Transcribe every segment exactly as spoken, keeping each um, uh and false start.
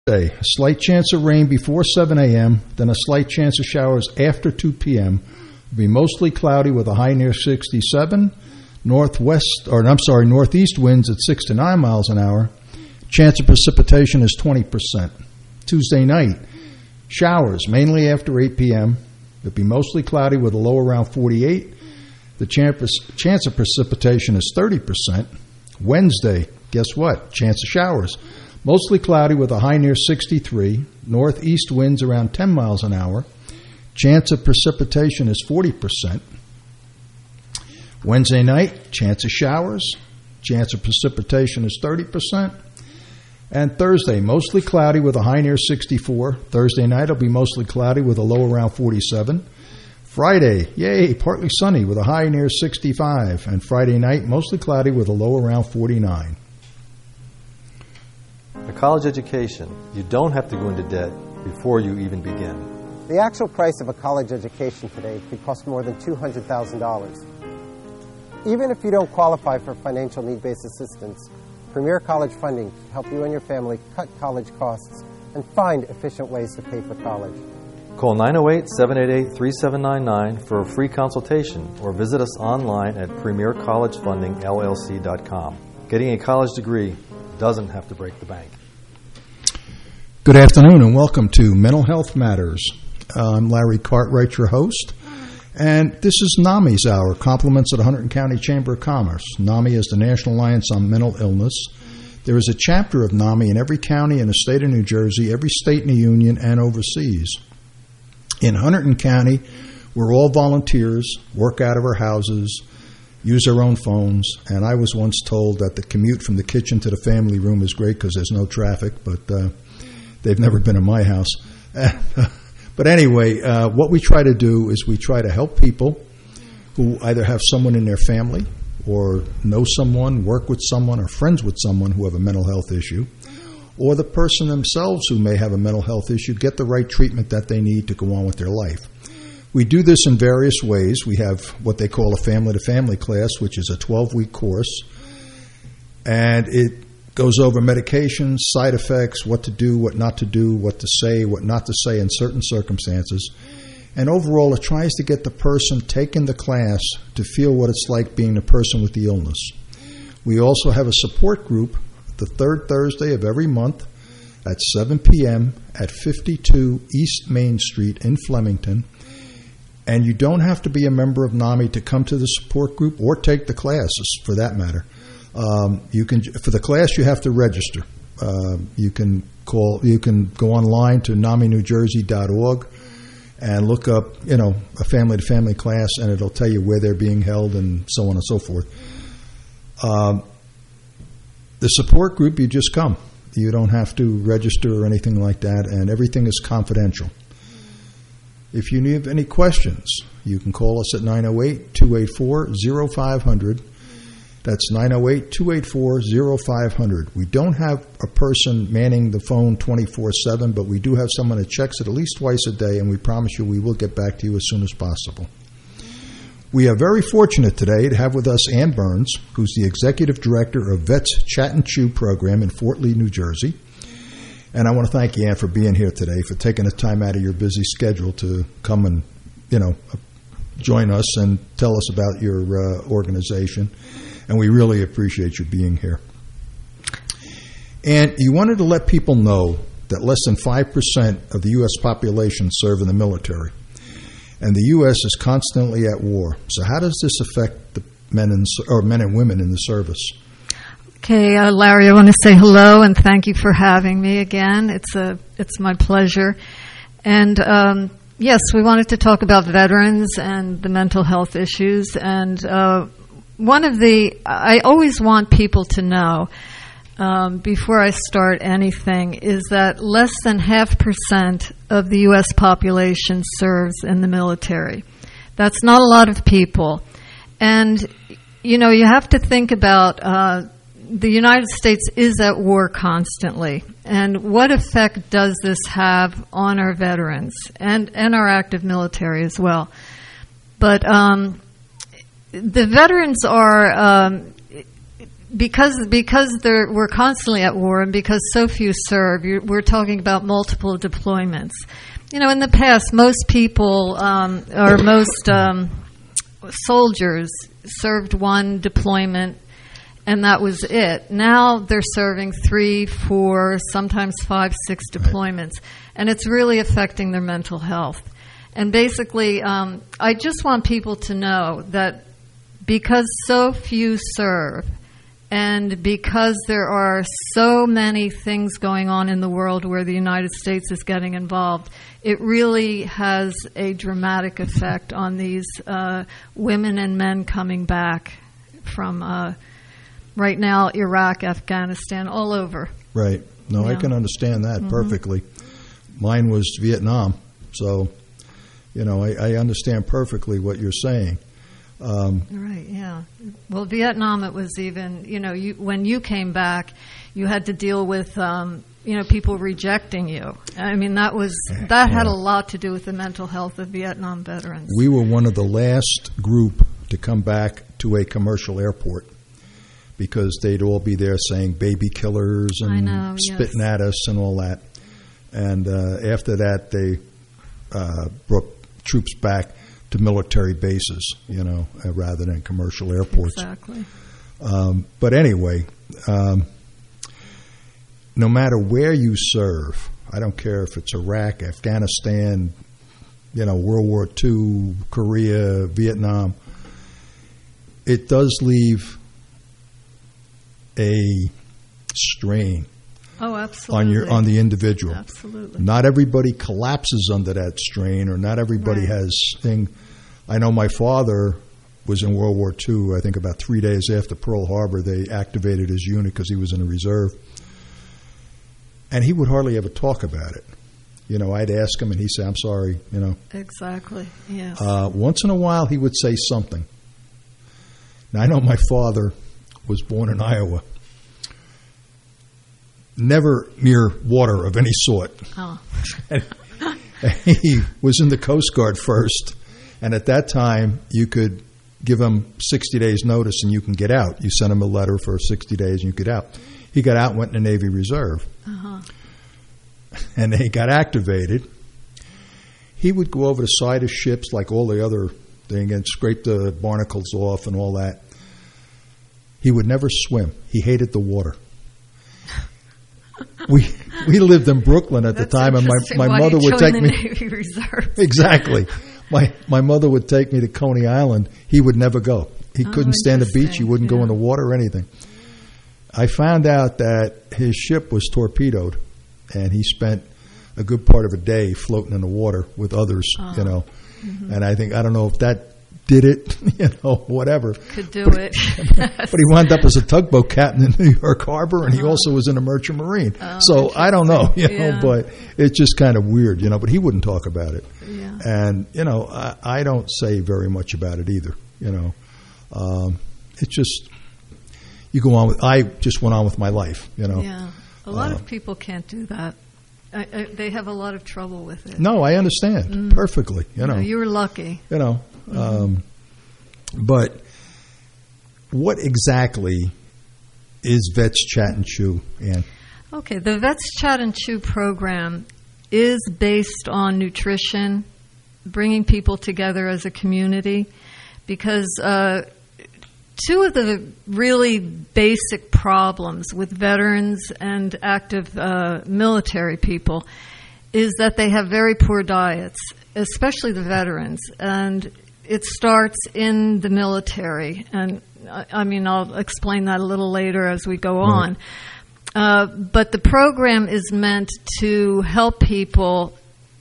Day, a slight chance of rain before seven a.m., then a slight chance of showers after two p.m. It'll be mostly cloudy with a high near sixty-seven. Northwest, or I'm sorry, northeast winds at six to nine miles an hour. Chance of precipitation is twenty percent. Tuesday night, showers mainly after eight p.m. It'll be mostly cloudy with a low around forty-eight. The chance of precipitation is thirty percent. Wednesday, guess what? Chance of showers. Mostly cloudy with a high near sixty-three. Northeast winds around ten miles an hour. Chance of precipitation is forty percent. Wednesday night, chance of showers. Chance of precipitation is thirty percent. And Thursday, mostly cloudy with a high near sixty-four. Thursday night will be mostly cloudy with a low around forty-seven. Friday, yay, partly sunny with a high near sixty-five. And Friday night, mostly cloudy with a low around forty-nine. A college education, you don't have to go into debt before you even begin. The actual price of a college education today could cost more than two hundred thousand dollars. Even if you don't qualify for financial need-based assistance, Premier College Funding can help you and your family cut college costs and find efficient ways to pay for college. Call nine oh eight, seven eight eight, three seven nine nine for a free consultation or visit us online at premier college funding l l c dot com. Getting a college degree doesn't have to break the bank. Good afternoon and welcome to Mental Health Matters. Uh, I'm Larry Cartwright, your host, and this is NAMI's Hour, compliments of the Hunterdon County Chamber of Commerce. NAMI is the National Alliance on Mental Illness. There is a chapter of NAMI in every county in the state of New Jersey, every state in the union, and overseas. In Hunterdon County, we're all volunteers, work out of our houses, use our own phones, and I was once told that the commute from the kitchen to the family room is great because there's no traffic, but uh, they've never been in my house. But anyway, uh, what we try to do is we try to help people who either have someone in their family or know someone, work with someone, or friends with someone who have a mental health issue, or the person themselves who may have a mental health issue get the right treatment that they need to go on with their life. We do this in various ways. We have what they call a family-to-family class, which is a twelve-week course, and it goes over medications, side effects, what to do, what not to do, what to say, what not to say in certain circumstances. And overall, it tries to get the person taking the class to feel what it's like being a person with the illness. We also have a support group the third Thursday of every month at seven p.m. at fifty-two East Main Street in Flemington. And you don't have to be a member of NAMI to come to the support group or take the classes, for that matter. Um, you can for the class you have to register. Uh, you can call. You can go online to nami new jersey dot org and look up, you know, a family-to-family class, and it'll tell you where they're being held and so on and so forth. Um, the support group, you just come. You don't have to register or anything like that, and everything is confidential. If you need any questions, you can call us at nine oh eight, two eight four, oh five hundred. That's nine oh eight, two eight four, oh five hundred. We don't have a person manning the phone twenty-four seven, but we do have someone that checks it at least twice a day, and we promise you we will get back to you as soon as possible. We are very fortunate today to have with us Ann Burns, who's the Executive Director of Vets Chat and Chew program in Fort Lee, New Jersey. And I want to thank you, Ann, for being here today, for taking the time out of your busy schedule to come and, you know, join us and tell us about your uh, organization. And we really appreciate you being here. And you wanted to let people know that less than five percent of the U S population serve in the military. And the U S is constantly at war. So how does this affect the men and, or men and women in the service? Okay, uh, Larry, I want to say hello and thank you for having me again. It's a, it's my pleasure. And um, yes, we wanted to talk about veterans and the mental health issues. And uh, one of the, I always want people to know um, before I start anything is that less than half percent of the U S population serves in the military. That's not a lot of people. And, you know, you have to think about uh, the United States is at war constantly. And what effect does this have on our veterans and, and our active military as well? But um, the veterans are, um, because because there, we're constantly at war, and because so few serve, you're, we're talking about multiple deployments. You know, in the past, most people um, or most um, soldiers served one deployment, and that was it. Now they're serving three, four, sometimes five, six deployments, and it's really affecting their mental health. And basically, um, I just want people to know that because so few serve, and because there are so many things going on in the world where the United States is getting involved, it really has a dramatic effect on these uh, women and men coming back from, uh, right now, Iraq, Afghanistan, all over. Right. No, Yeah. I can understand that Mhm. perfectly. Mine was Vietnam, so, you know, I, I understand perfectly what you're saying. Um, Right, yeah. Well, Vietnam, it was even, you know, you, when you came back, you had to deal with, um, you know, people rejecting you. I mean, that was, that had a lot to do with the mental health of Vietnam veterans. we were one of the last group to come back to a commercial airport because they'd all be there saying baby killers and I know, spitting yes. at us and all that. And uh, after that, they uh, brought troops back to military bases, you know, uh, rather than commercial airports. Exactly. Um, but anyway, um, no matter where you serve, I don't care if it's Iraq, Afghanistan, you know, World War Two, Korea, Vietnam, it does leave a strain Oh, absolutely. on your on the individual. Absolutely. Not everybody collapses under that strain, or not everybody Right. has thing. I know my father was in World War Two. I think about three days after Pearl Harbor, they activated his unit because he was in a reserve, and he would hardly ever talk about it. You know, I'd ask him, and he'd say, "I'm sorry." You know, Exactly. Yes. uh, once in a while he would say something. Now I know my father was born in Iowa. Never near water of any sort. oh. He was in the Coast Guard first, and at that time you could give him sixty days notice and you can get out. You sent him a letter for sixty days and you get out. He got out and went in the Navy Reserve. Uh-huh. And they got activated. He would go over the side of ships like all the other thing and scrape the barnacles off and all that. He would never swim. He hated the water. We we lived in Brooklyn at That's the time, and my, interesting. my Why mother you would joined take the me Navy Reserve. exactly. My my mother would take me to Coney Island. He would never go. He Oh, couldn't stand the beach. He interesting. wouldn't go Yeah. in the water or anything. I found out that his ship was torpedoed, and he spent a good part of a day floating in the water with others. Oh. You know, Mm-hmm. and I think I don't know if that did it. You know, whatever. Could do But- it. But he wound up as a tugboat captain in New York Harbor, and he also was in a merchant marine. Oh, so I don't know, you know, Yeah. but it's just kind of weird, you know. But he wouldn't talk about it, Yeah. and you know, I, I don't say very much about it either. You know, um, it's just you go on with. I just went on with my life, you know. Yeah. A lot Uh, of people can't do that. I, I, they have a lot of trouble with it. No, I understand Mm. perfectly. You know, You were lucky. you know, um, but what exactly is Vets Chat and Chew, Ann? Okay, the Vets Chat and Chew program is based on nutrition, bringing people together as a community, because uh, two of the really basic problems with veterans and active uh, military people is that they have very poor diets, especially the veterans, and it starts in the military. And I I mean, I'll explain that a little later as we go Right. on. Uh, but the program is meant to help people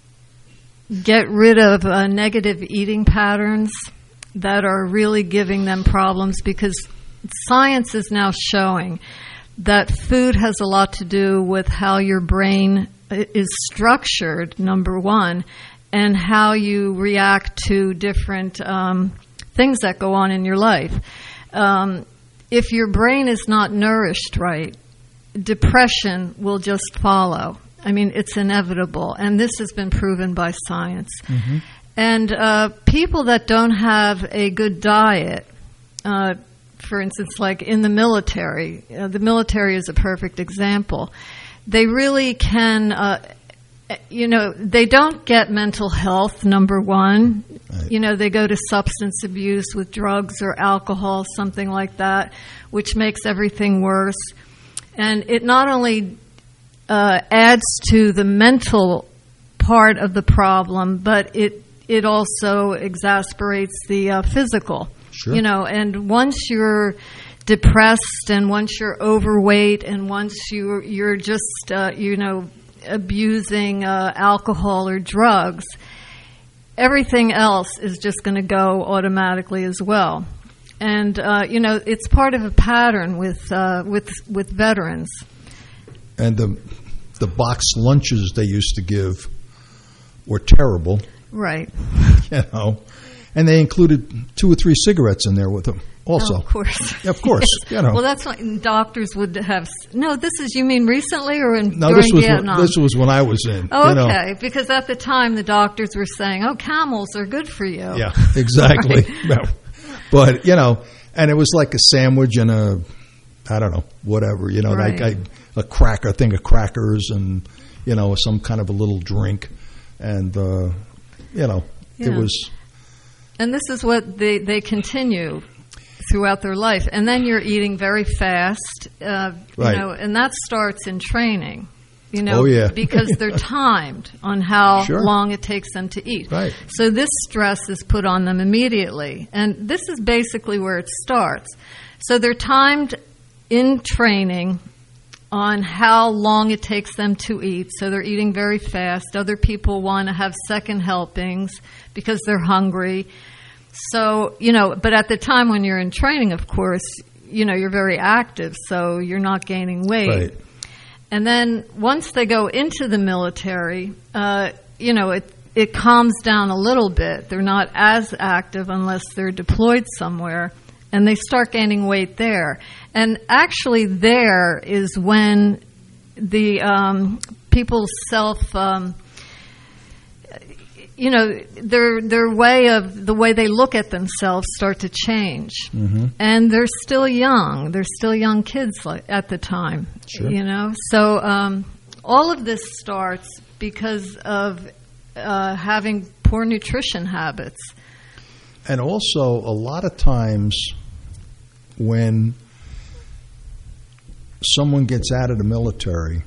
get rid of uh, negative eating patterns that are really giving them problems, because science is now showing that food has a lot to do with how your brain i- is structured, number one, and how you react to different um, things that go on in your life. Um, if your brain is not nourished right, depression will just follow. I mean, it's inevitable, and this has been proven by science. And uh, people that don't have a good diet, uh, for instance, like in the military, uh, the military is a perfect example. They really can, uh, you know, they don't get mental health, number one. Right. You know, they go to substance abuse with drugs or alcohol, something like that, which makes everything worse. And it not only uh, adds to the mental part of the problem, but it it also exasperates the uh, physical. Sure. You know, and once you're depressed and once you're overweight and once you you're just uh, you know abusing uh, alcohol or drugs, everything else is just going to go automatically as well. And uh, you know, it's part of a pattern with uh, with with veterans. And the the boxed lunches they used to give were terrible. Right. You know, and they included two or three cigarettes in there with them also. Oh, of course. Of course. Yes. You know. Well, that's what doctors would have. No, this is, you mean recently or in, no, during this was Vietnam? When, this was when I was in. Oh, you know. okay. Because at the time the doctors were saying, oh, camels are good for you. Yeah, exactly. Right. No. But, you know, and it was like a sandwich and a, I don't know, whatever, you know, Right. like a, a cracker, a thing of crackers and, you know, some kind of a little drink. And, uh, you know, Yeah. it was. And this is what they, they continue throughout their life. And then you're eating very fast, uh, Right. you know, and that starts in training. You know, Oh, yeah. because they're timed on how Sure. long it takes them to eat. Right. So this stress is put on them immediately. And this is basically where it starts. So they're timed in training on how long it takes them to eat. So they're eating very fast. Other people want to have second helpings because they're hungry. So, you know, but at the time when you're in training, of course, you know, you're very active, so you're not gaining weight. Right. And then once they go into the military, uh, you know, it it calms down a little bit. They're not as active unless they're deployed somewhere, and they start gaining weight there. And actually there is when the um, people's self, um, you know, their their way of, the way they look at themselves start to change. Mm-hmm. And they're still young. They're still young kids like, at the time. Sure. You know, so um, all of this starts because of uh, having poor nutrition habits. And also, a lot of times when someone gets out of the military,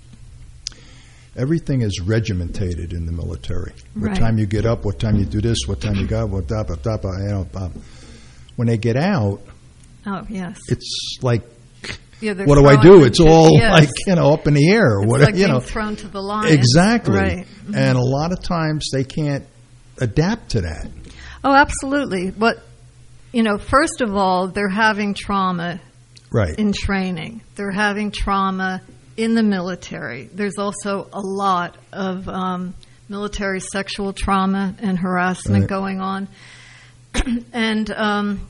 everything is regimentated in the military. What Right. time you get up, what time you do this, what time you go, what da, ba, da, ba, you know, ba. When they get out, Oh, yes. it's like, Yeah, they're what do I thrown do? It's into- all yes. like, you know, up in the air. It's What, like you being know, thrown to the lion. exactly. Right. And a lot of times they can't adapt to that. Oh, absolutely. But, you know, first of all, they're having trauma Right. in training. They're having trauma in the military. There's also a lot of um, military sexual trauma and harassment Right. going on. and, um,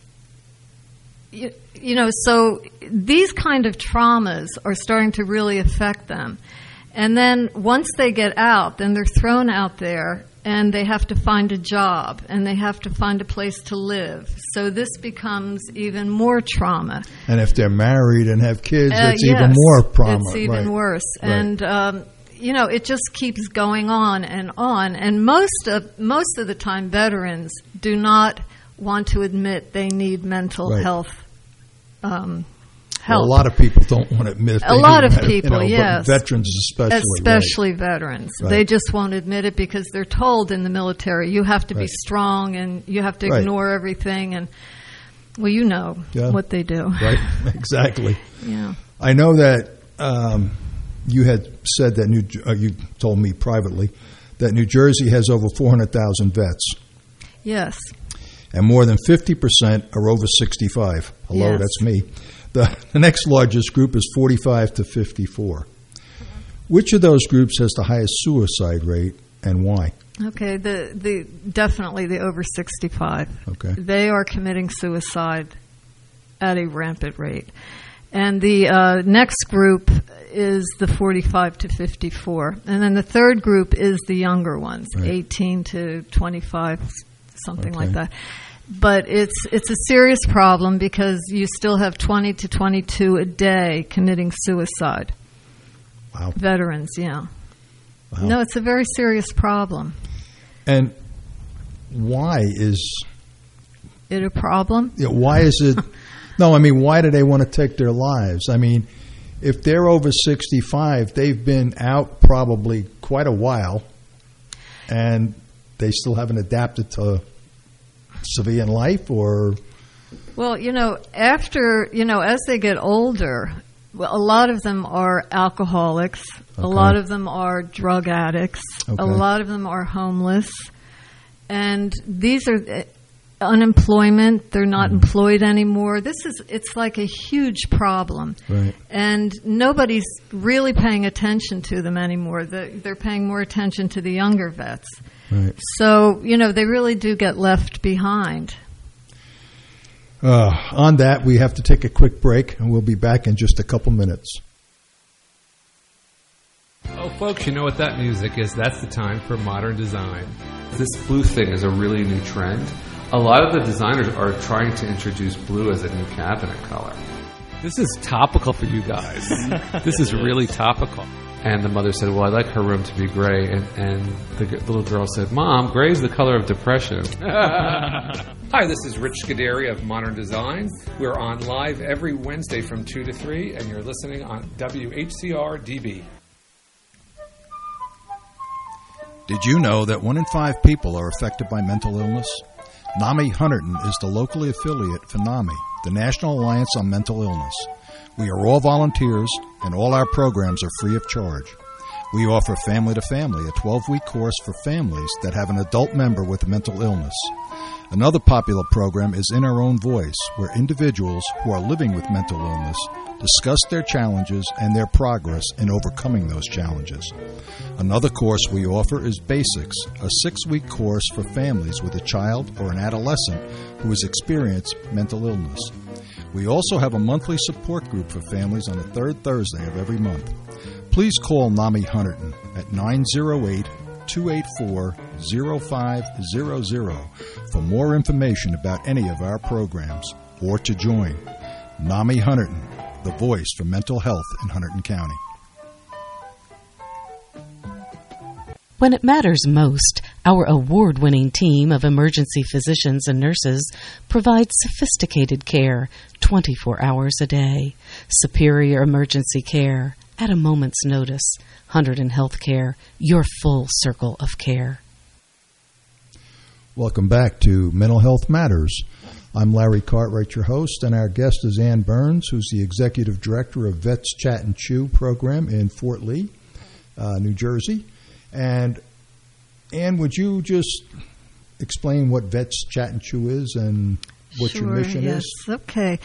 you, you know, so these kind of traumas are starting to really affect them. And then once they get out, then they're thrown out there and they have to find a job and they have to find a place to live. So this becomes even more trauma. And if they're married and have kids, Uh, it's yes, even more trauma. It's even right. worse. Right. And, um, you know, it just keeps going on and on. And most of, most of the time, veterans do not want to admit they need mental Right. health um, Well, help. a lot of people don't want to admit. A they lot do of have, people, you know, yes. But veterans especially. Especially veterans. Right. They just won't admit it because they're told in the military, you have to be Right. strong and you have to Right. ignore everything. And, well, you know Yeah. what they do. Right. Right. Exactly. Yeah. I know that um, you had said that New. Uh, you told me privately that New Jersey has over four hundred thousand vets, Yes. and more than fifty percent are over sixty-five. Hello, Yes. that's me. The, the next largest group is forty-five to fifty-four. Which of those groups has the highest suicide rate, and why? Okay, the, the definitely the over sixty-five. Okay. They are committing suicide at a rampant rate. And the uh, next group is the forty-five to fifty-four. And then the third group is the younger ones, Right. eighteen to twenty-five, something Okay. like that. but it's it's a serious problem because you still have twenty to twenty-two a day committing suicide. Wow. Veterans, yeah. Wow. No, it's a very serious problem. And why is it a problem? You know, why is it? No, I mean, why do they want to take their lives? I mean, if they're over sixty-five, they've been out probably quite a while, and they still haven't adapted to civilian life, or? Well, you know, after, you know, as they get older, well, a lot of them are alcoholics. Okay. A lot of them are drug addicts. Okay. A lot of them are homeless. And these are unemployment. They're not mm-hmm. employed anymore. This is, it's like a huge problem. Right. And nobody's really paying attention to them anymore. They're, they're paying more attention to the younger vets. Right. So, you know, they really do get left behind. Uh, on that, we have to take a quick break, and we'll be back in just a couple minutes. Oh, folks, you know what that music is. That's the time for modern design. This blue thing is a really new trend. A lot of the designers are trying to introduce blue as a new cabinet color. This is topical for you guys. This is really topical. And the mother said, well, I'd like her room to be gray. And, and the, the little girl said, Mom, gray is the color of depression. Hi, this is Rich Scuderi of Modern Design. We're on live every Wednesday from two to three, and you're listening on W H C R D B. Did you know that one in five people are affected by mental illness? NAMI Hunterdon is the locally affiliate for NAMI, the National Alliance on Mental Illness. We are all volunteers, and all our programs are free of charge. We offer Family to Family, a twelve-week course for families that have an adult member with a mental illness. Another popular program is In Our Own Voice, where individuals who are living with mental illness discuss their challenges and their progress in overcoming those challenges. Another course we offer is Basics, a six-week course for families with a child or an adolescent who has experienced mental illness. We also have a monthly support group for families on the third Thursday of every month. Please call NAMI Hunterdon at nine oh eight, two eight four, oh five hundred for more information about any of our programs or to join. NAMI Hunterdon, the voice for mental health in Hunterdon County. When it matters most, our award-winning team of emergency physicians and nurses provides sophisticated care twenty-four hours a day. Superior emergency care at a moment's notice. Hunterdon Healthcare, your full circle of care. Welcome back to Mental Health Matters. I'm Larry Cartwright, your host, and our guest is Ann Burns, who's the Executive Director of Vets Chat and Chew program in Fort Lee, uh, New Jersey. And, Ann, would you just explain what Vets Chat and Chew is and what sure, your mission yes. is? Okay.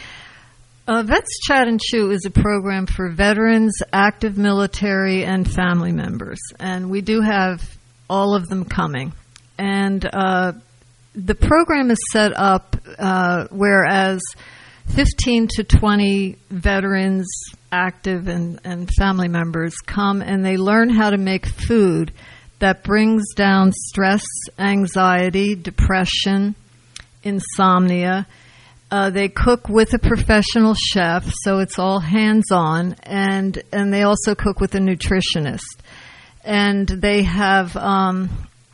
Uh, Vets Chat and Chew is a program for veterans, active military, and family members. And we do have all of them coming. And uh, the program is set up uh, whereas fifteen to twenty veterans, active and, and family members come and they learn how to make food that brings down stress, anxiety, depression, insomnia. Uh, they cook with a professional chef, so it's all hands-on, and and they also cook with a nutritionist. And they have um,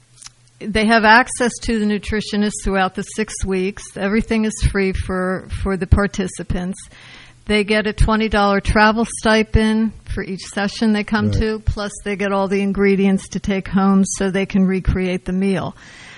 they have access to the nutritionist throughout the six weeks. Everything is free for, for the participants. They get a twenty dollars travel stipend for each session they come right. to, plus they get all the ingredients to take home so they can recreate the meal.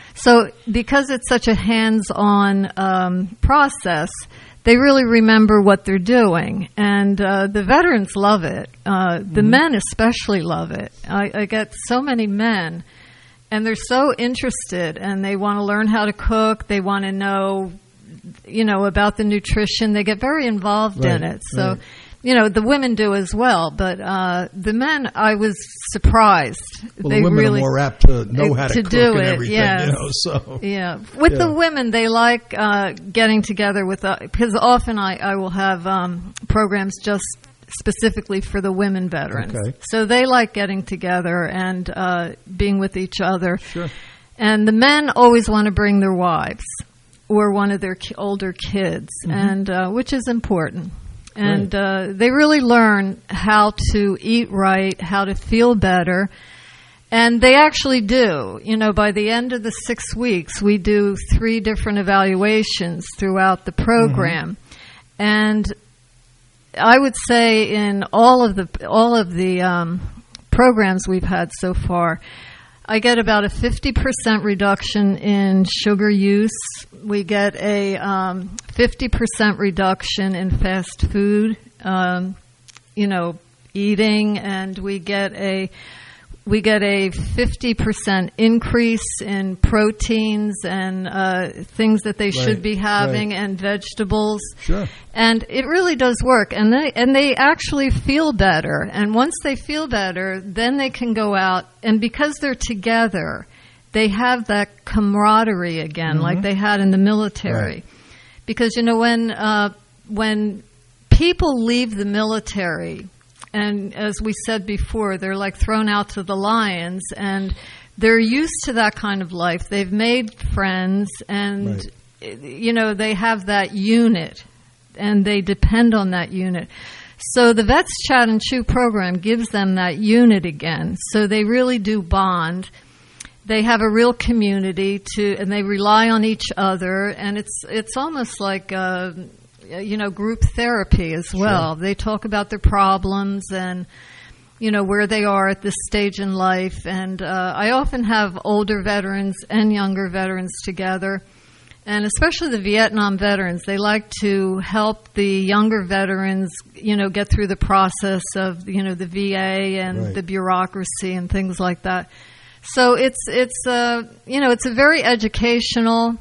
So because it's such a hands-on um, process, they really remember what they're doing. And uh, the veterans love it. Uh, the mm-hmm. men especially love it. I, I get so many men, and they're so interested, and they want to learn how to cook. They want to know, you know, about the nutrition. They get very involved right, in it. So, right. you know, the women do as well. But uh, the men, I was surprised. Well, they the women really, are more apt to know how to, to cook do and it, everything. Yes. You know, so. Yeah. With yeah. the women, they like uh, getting together with, uh, because often I, I will have um, programs just specifically for the women veterans. Okay. So they like getting together and uh, being with each other. Sure. And the men always want to bring their wives. or one of their ki- older kids, Mm-hmm. and uh, which is important. And uh, they really learn how to eat right, how to feel better. And they actually do. You know, by the end of the six weeks, we do three different evaluations throughout the program. Mm-hmm. And I would say in all of the all of the um, programs we've had so far, I get about a fifty percent reduction in sugar use. We get a um, fifty percent reduction in fast food, um, you know, eating, and we get a we get a fifty percent increase in proteins and uh, things that they Right, should be having, right. and vegetables. Sure. And it really does work, and they and they actually feel better. And once they feel better, then they can go out, and because they're together, they have that camaraderie again, Mm-hmm. like they had in the military. Right. Because you know when uh, when people leave the military, and as we said before, they're like thrown out to the lions, and they're used to that kind of life. They've made friends, and you know they have that unit, and they depend on that unit. So the Vets Chat and Chew program gives them that unit again. So they really do bond. They have a real community to, and they rely on each other, and it's it's almost like uh, you know group therapy as well. Sure. They talk about their problems and you know where they are at this stage in life. And uh, I often have older veterans and younger veterans together. And especially the Vietnam veterans, they like to help the younger veterans, you know, get through the process of, you know, the V A and Right. the bureaucracy and things like that. So it's it's uh, you know it's a very educational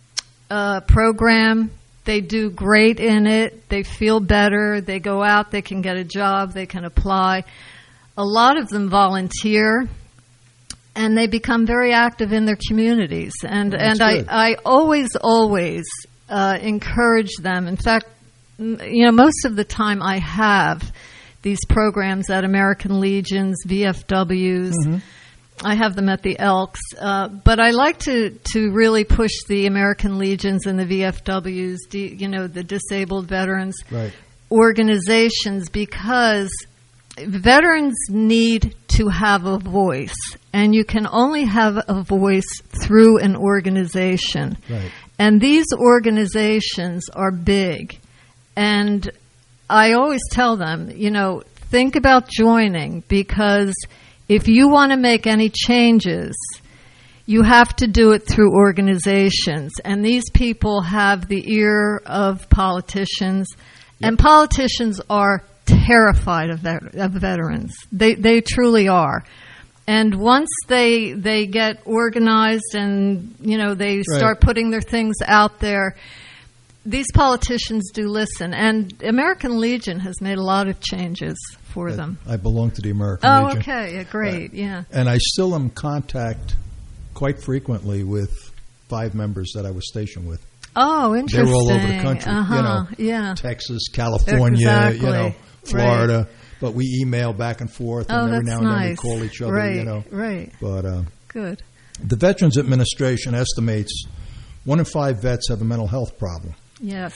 uh, program. They do great in it. They feel better. They go out. They can get a job. They can apply. A lot of them volunteer. And they become very active in their communities. And That's and I, good. I always, always uh, encourage them. In fact, m- you know, most of the time I have these programs at American Legions, V F Ws. Mm-hmm. I have them at the Elks. Uh, but I like to, to really push the American Legions and the V F Ws, the, you know, the disabled veterans Right. organizations, because veterans need to have a voice, and you can only have a voice through an organization. Right. And these organizations are big. And I always tell them, you know, think about joining, because if you want to make any changes, you have to do it through organizations. And these people have the ear of politicians, and politicians are terrified of, vet- of veterans. They they truly are. And once they they get organized and you know they Right. start putting their things out there, these politicians do listen. And American Legion has made a lot of changes for them. I belong to the American Oh, Legion. okay, yeah, great, yeah. And I still am in contact quite frequently with five members that I was stationed with. Oh, They interesting. were all over the country, Uh-huh, you know, yeah. Texas, California, Exactly. you know, Florida. Right. But we email back and forth, Oh, and every that's now and then nice. we call each other, right, you know. Right, But uh, good. the Veterans Administration estimates one in five vets have a mental health problem. Yes.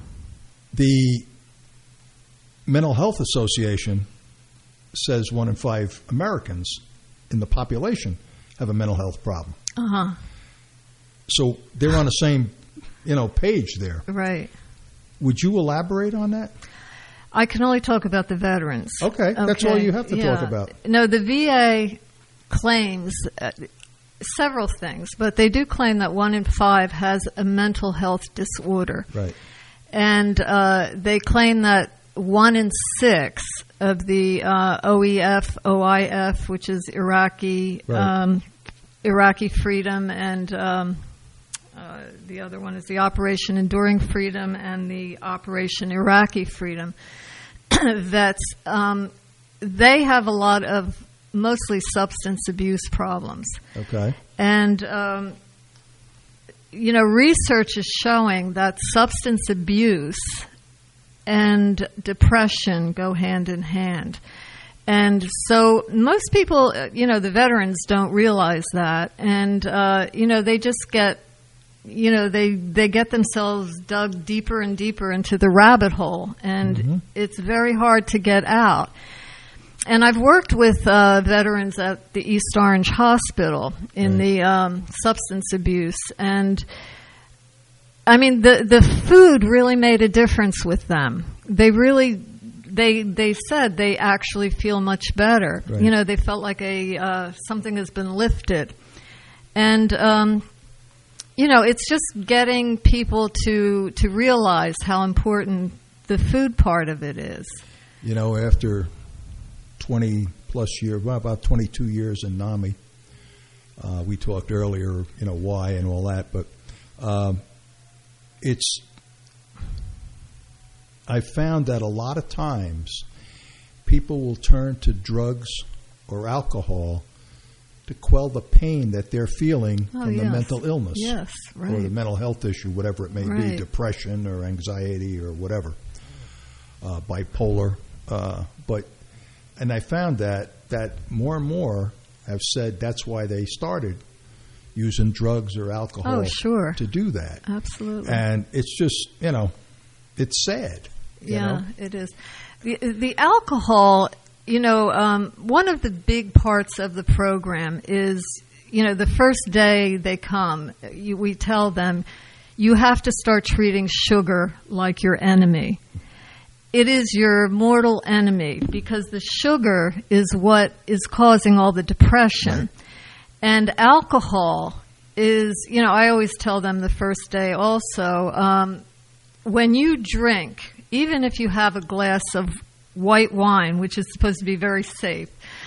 The Mental Health Association says one in five Americans in the population have a mental health problem. Uh-huh, So they're on the same, you know, page there. right. Would you elaborate on that? I can only talk about the veterans. Okay, that's all you have to yeah. talk about. No, the V A claims uh, several things, but they do claim that one in five has a mental health disorder. Right. And uh, they claim that one in six of the uh, O E F, O I F, which is Iraqi Right. um, Iraqi Freedom, and um, uh, the other one is the Operation Enduring Freedom and the Operation Iraqi Freedom vets, um, they have a lot of mostly substance abuse problems. Okay. And, um, you know, research is showing that substance abuse and depression go hand in hand. And so most people, uh, you know, the veterans don't realize that. And, uh, you know, they just get you know, they, they get themselves dug deeper and deeper into the rabbit hole, and mm-hmm. it's very hard to get out. And I've worked with uh, veterans at the East Orange Hospital in right. the um, substance abuse, and I mean, the the food really made a difference with them. They really, they they said they actually feel much better. Right. You know, they felt like a uh, something has been lifted, and um, you know, it's just getting people to to realize how important the food part of it is. You know, after twenty plus years, well, about twenty-two years in NAMI. Uh, we talked earlier, you know, why and all that, but um, it's, I found that a lot of times people will turn to drugs or alcohol to quell the pain that they're feeling oh, from yes. the mental illness. Yes, right. Or the mental health issue, whatever it may right. be, depression or anxiety or whatever, uh, bipolar, uh, but and I found that that more and more have said that's why they started using drugs or alcohol oh, sure. to do that. Absolutely. And it's just, you know, it's sad. You yeah, know? It is. The, the alcohol, you know, um, one of the big parts of the program is, you know, the first day they come, you, we tell them, you have to start treating sugar like your enemy. It is your mortal enemy because the sugar is what is causing all the depression. Right. And alcohol is, you know, I always tell them the first day also, um, when you drink, even if you have a glass of white wine, which is supposed to be very safe,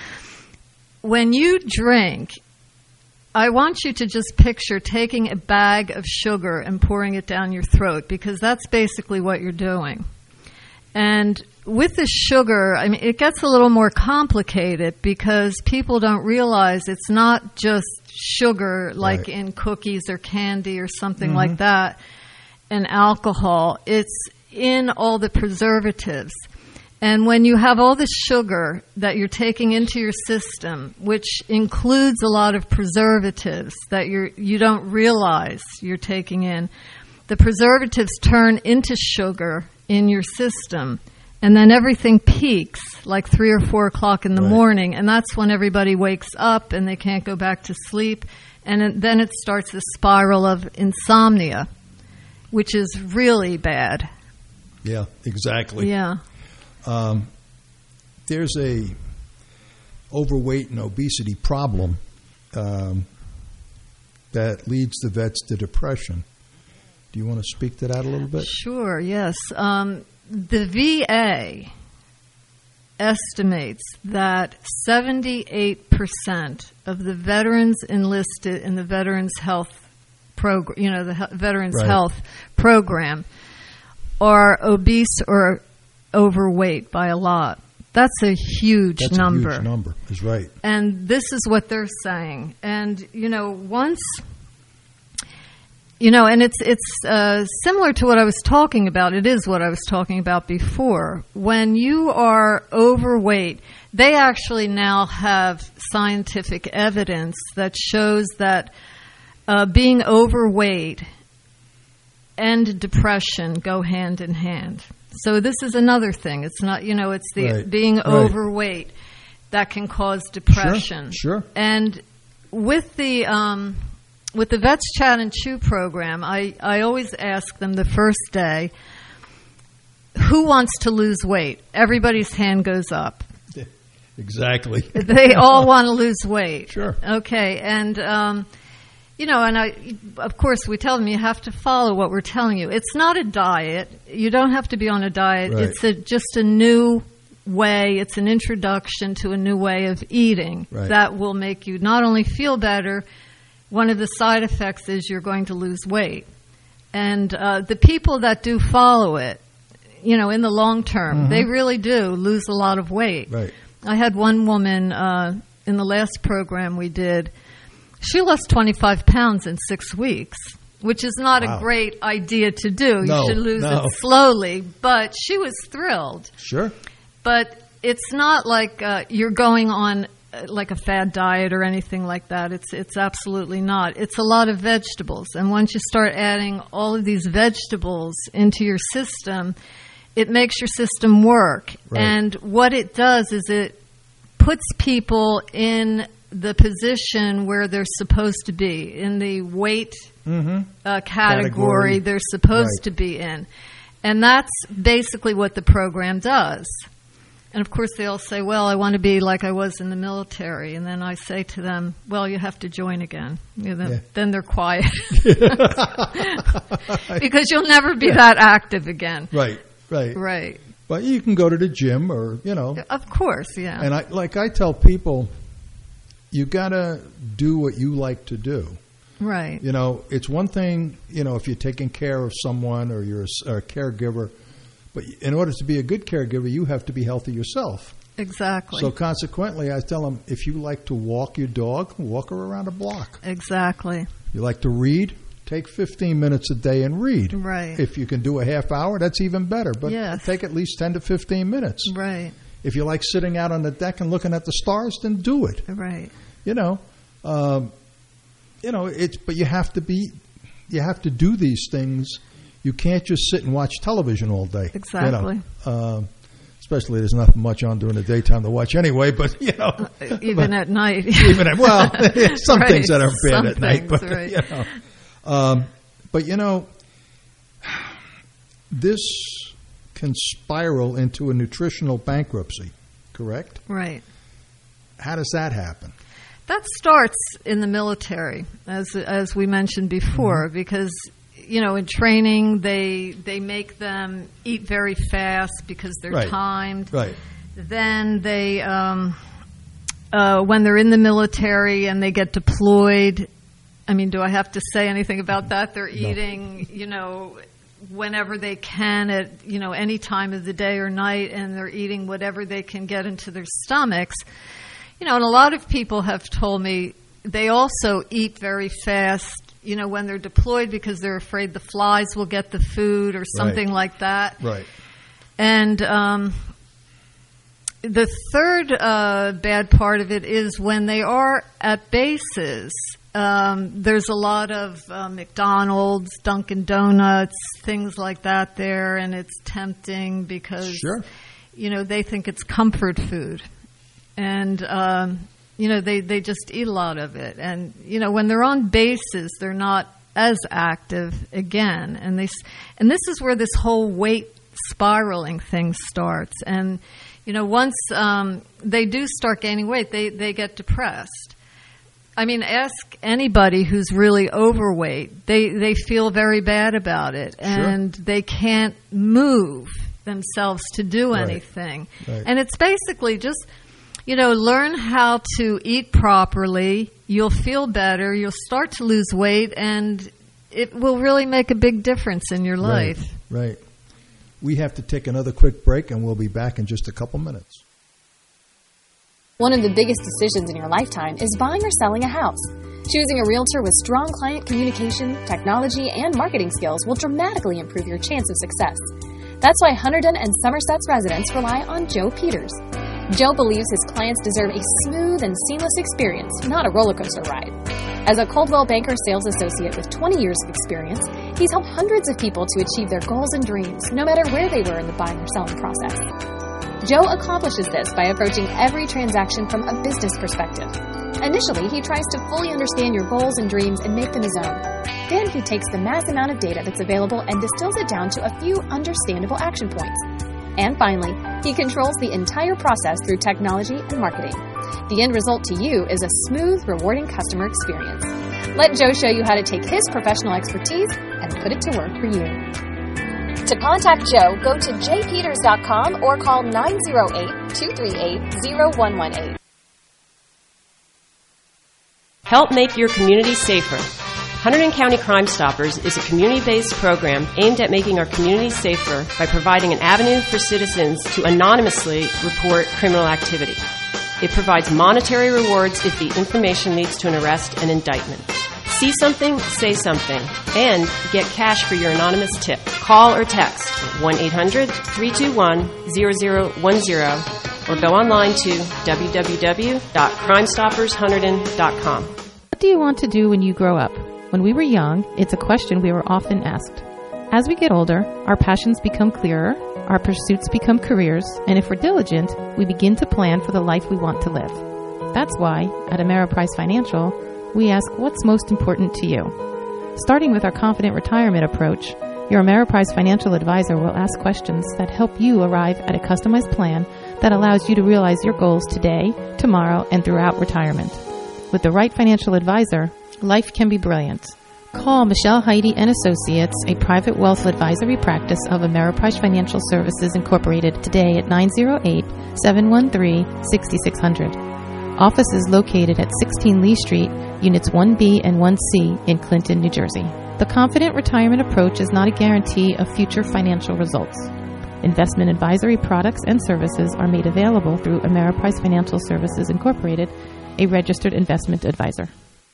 when you drink, I want you to just picture taking a bag of sugar and pouring it down your throat, because that's basically what you're doing. And with the sugar, I mean, it gets a little more complicated because people don't realize it's not just sugar like right. in cookies or candy or something mm-hmm. like that, and alcohol. It's in all the preservatives. And when you have all the sugar that you're taking into your system, which includes a lot of preservatives that you're, you don't realize you're taking in, the preservatives turn into sugar in your system, and then everything peaks like three or four o'clock in the right. morning, and that's when everybody wakes up and they can't go back to sleep, and it, then it starts this spiral of insomnia, which is really bad. Yeah, exactly. Yeah. Um, there's a overweight and obesity problem um, that leads the vets to depression. Do you want to speak to that a little bit? Sure, yes. Um, the V A estimates that seventy-eight percent of the veterans enlisted in the Veterans Health program, you know, the he- Veterans right. Health program, are obese or overweight by a lot. That's a huge That's number. a huge number, is right. And this is what they're saying. And, you know, once... You know, and it's it's uh, similar to what I was talking about. It is what I was talking about before. When you are overweight, they actually now have scientific evidence that shows that uh, being overweight and depression go hand in hand. So this is another thing. It's not, you know, it's the right. being right. overweight that can cause depression. Sure, sure. And with the... Um, With the Vets Chat and Chew program, I, I always ask them the first day, who wants to lose weight? Everybody's hand goes up. Exactly. They all want to lose weight. Sure. Okay, and, um, you know, and I, of course, we tell them you have to follow what we're telling you. It's not a diet. You don't have to be on a diet. Right. It's a, just a new way. It's an introduction to a new way of eating right. that will make you not only feel better. One of the side effects is you're going to lose weight. And uh, the people that do follow it, you know, in the long term, mm-hmm. they really do lose a lot of weight. Right. I had one woman uh, in the last program we did, she lost twenty-five pounds in six weeks, which is not wow. a great idea to do. No, you should lose no. it slowly. But she was thrilled. Sure. But it's not like uh, you're going on like a fad diet or anything like that. It's it's absolutely not. It's a lot of vegetables. And once you start adding all of these vegetables into your system, it makes your system work. Right. And what it does is it puts people in the position where they're supposed to be, in the weight Mm-hmm. uh, category, Category. they're supposed Right. to be in. And that's basically what the program does. And of course they all say, well, I want to be like I was in the military. And then I say to them, well, you have to join again. You know, then, Yeah. then they're quiet. Because you'll never be that active again. Right, right. Right. But you can go to the gym or, you know. Of course, yeah. And I like I tell people, you got to do what you like to do. Right. You know, it's one thing, you know, if you're taking care of someone or you're a, a caregiver, but in order to be a good caregiver, you have to be healthy yourself. Exactly. So consequently, I tell them, if you like to walk your dog, walk her around a block. Exactly. You like to read, take fifteen minutes a day and read. Right. If you can do a half hour, that's even better. But Yes. take at least ten to fifteen minutes. Right. If you like sitting out on the deck and looking at the stars, then do it. Right. You know, um, you know, it's, but you have to be, you have to do these things. You can't just sit and watch television all day. Exactly. You know, um, especially there's not much on during the daytime to watch anyway, but, you know. Even but, at night. Even at, well, some Right. things that are bad Some at night, things, but, right. you know. Um, but, you know, this can spiral into a nutritional bankruptcy, correct? Right. How does that happen? That starts in the military, as as we mentioned before, Mm-hmm. because you know in training they they make them eat very fast because they're Right. timed. Right. Then they, um, uh, when they're in the military and they get deployed, I mean, do I have to say anything about that? They're eating, you know, whenever they can at, you know, any time of the day or night, and they're eating whatever they can get into their stomachs. You know, and a lot of people have told me they also eat very fast, you know, when they're deployed because they're afraid the flies will get the food or something like that. Right. And um, the third uh, bad part of it is when they are at bases, um, there's a lot of uh, McDonald's, Dunkin' Donuts, things like that there, and it's tempting because, Sure. you know, they think it's comfort food. And, um, you know, they, they just eat a lot of it. And, you know, when they're on bases, they're not as active again. And they, and this is where this whole weight spiraling thing starts. And, you know, once um, they do start gaining weight, they, they get depressed. I mean, ask anybody who's really overweight. They, they feel very bad about it. And they can't move themselves to do Right. anything. Right. And it's basically just... You know, learn how to eat properly. You'll feel better. You'll start to lose weight, and it will really make a big difference in your life. Right, right. We have to take another quick break, and we'll be back in just a couple minutes. One of the biggest decisions in your lifetime is buying or selling a house. Choosing a realtor with strong client communication, technology, and marketing skills will dramatically improve your chance of success. That's why Hunterdon and Somerset's residents rely on Joe Peters. Joe believes his clients deserve a smooth and seamless experience, not a roller coaster ride. As a Coldwell Banker sales associate with twenty years of experience, he's helped hundreds of people to achieve their goals and dreams, no matter where they were in the buying or selling process. Joe accomplishes this by approaching every transaction from a business perspective. Initially, he tries to fully understand your goals and dreams and make them his own. Then he takes the mass amount of data that's available and distills it down to a few understandable action points. And finally, he controls the entire process through technology and marketing. The end result to you is a smooth, rewarding customer experience. Let Joe show you how to take his professional expertise and put it to work for you. To contact Joe, go to j peters dot com or call nine zero eight, two three eight, zero one one eight. Help make your community safer. Hunterdon County Crime Stoppers is a community-based program aimed at making our communities safer by providing an avenue for citizens to anonymously report criminal activity. It provides monetary rewards if the information leads to an arrest and indictment. See something, say something, and get cash for your anonymous tip. Call or text one eight hundred, three two one, zero zero one zero or go online to w w w dot crime stoppers hunterdon dot com. What do you want to do when you grow up? When we were young, it's a question we were often asked. As we get older, our passions become clearer, our pursuits become careers, and if we're diligent, we begin to plan for the life we want to live. That's why, at Ameriprise Financial, we ask what's most important to you. Starting with our Confident Retirement approach, your Ameriprise Financial advisor will ask questions that help you arrive at a customized plan that allows you to realize your goals today, tomorrow, and throughout retirement. With the right financial advisor, life can be brilliant. Call Michelle Heidi and Associates, a private wealth advisory practice of Ameriprise Financial Services Incorporated, today at nine oh eight, seven one three, six six zero zero. Office is located at sixteen Lee Street, Units one B and one C in Clinton, New Jersey. The Confident Retirement approach is not a guarantee of future financial results. Investment advisory products and services are made available through Ameriprise Financial Services Incorporated, a registered investment advisor.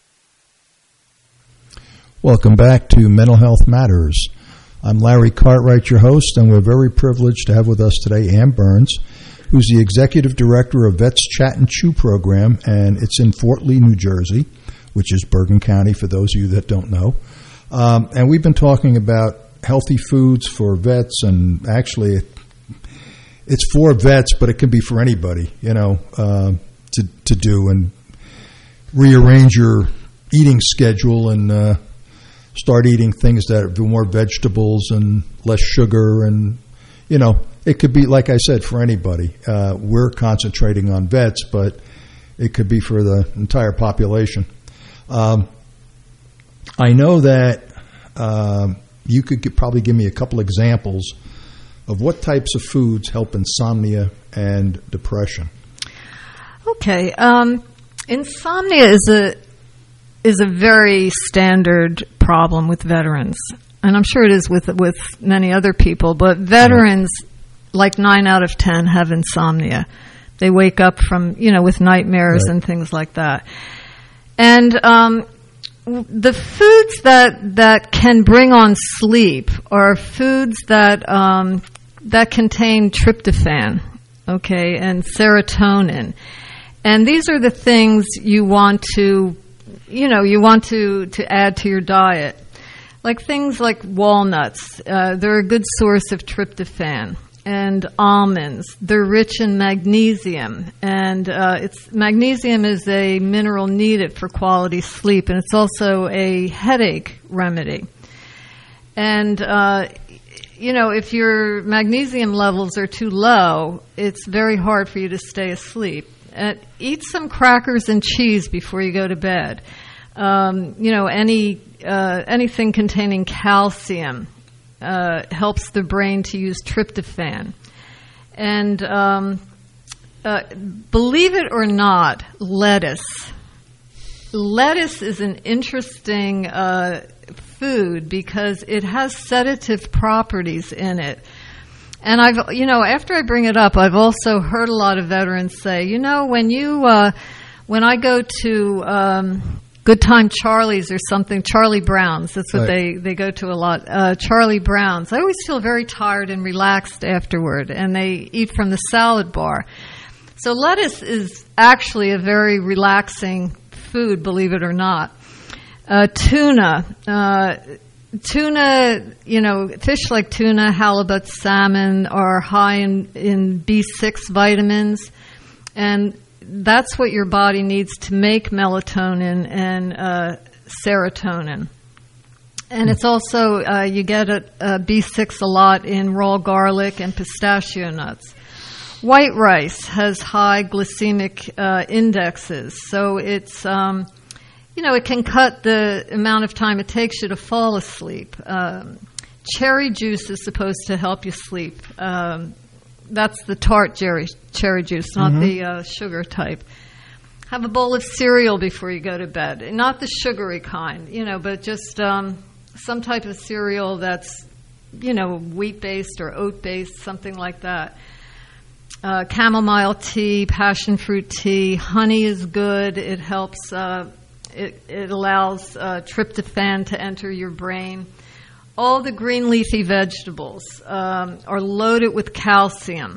Welcome back to Mental Health Matters. I'm Larry Cartwright, your host, and we're very privileged to have with us today Ann Burns, who's the Executive Director of Vets Chat and Chew program, and it's in Fort Lee, New Jersey, which is Bergen County, for those of you that don't know. Um, and we've been talking about healthy foods for vets, and actually it, it's for vets, but it can be for anybody, you know, uh, to, to do and rearrange your eating schedule and uh, start eating things that have more vegetables and less sugar. And, you know, it could be, like I said, for anybody. Uh, we're concentrating on vets, but it could be for the entire population. Um, I know that um, you could get, probably give me a couple examples of what types of foods help insomnia and depression. Okay. Um, insomnia is a is a very standard problem with veterans, and I'm sure it is with with many other people. But veterans, like nine out of ten, have insomnia. They wake up from you know with nightmares right. and things like that. And um, the foods that that can bring on sleep are foods that um, that contain tryptophan, okay, and serotonin. And these are the things you want to, you know, you want to, to add to your diet. Like things like walnuts, uh, they're a good source of tryptophan. And almonds, they're rich in magnesium. And uh, it's magnesium is a mineral needed for quality sleep, and it's also a headache remedy. And, uh, you know, if your magnesium levels are too low, it's very hard for you to stay asleep. Uh, eat some crackers and cheese before you go to bed. Um, you know, any uh, anything containing calcium uh, helps the brain to use tryptophan. And um, uh, believe it or not, lettuce. Lettuce is an interesting uh, food because it has sedative properties in it. And I've, you know, after I bring it up, I've also heard a lot of veterans say, you know, when you, uh, when I go to um, Good Time Charlie's or something, Charlie Brown's, that's what right. they, they go to a lot, uh, Charlie Brown's, I always feel very tired and relaxed afterward, and they eat from the salad bar. So lettuce is actually a very relaxing food, believe it or not. Uh, tuna, uh, Tuna, you know, fish like tuna, halibut, salmon are high in, in B six vitamins, and that's what your body needs to make melatonin and uh, serotonin. And it's also, uh, you get a, a B six a lot in raw garlic and pistachio nuts. White rice has high glycemic uh, indexes, so it's... Um, You know, it can cut the amount of time it takes you to fall asleep. Um, cherry juice is supposed to help you sleep. Um, that's the tart cherry, cherry juice, not mm-hmm. the uh, sugar type. Have a bowl of cereal before you go to bed. Not the sugary kind, you know, but just um, some type of cereal that's, you know, wheat-based or oat-based, something like that. Uh, chamomile tea, passion fruit tea. Honey is good. It helps... Uh, It, it allows uh, tryptophan to enter your brain. All the green leafy vegetables um, are loaded with calcium.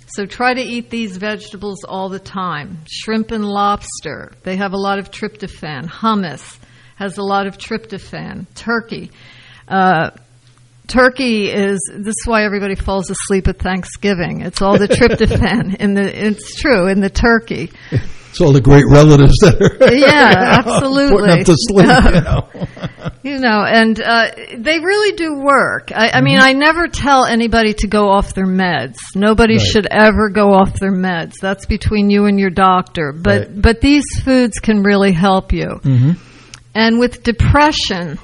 So try to eat these vegetables all the time. Shrimp and lobster, they have a lot of tryptophan. Hummus has a lot of tryptophan. Turkey. Uh, turkey is, this is why everybody falls asleep at Thanksgiving. It's all the tryptophan in the, it's true, in the turkey. It's all the great relatives that are yeah, you know, absolutely. putting up to sleep, you know. You know, and uh, they really do work. I, I mean, I never tell anybody to go off their meds. Nobody Right. should ever go off their meds. That's between you and your doctor. But Right. but these foods can really help you. Mm-hmm. And with depression,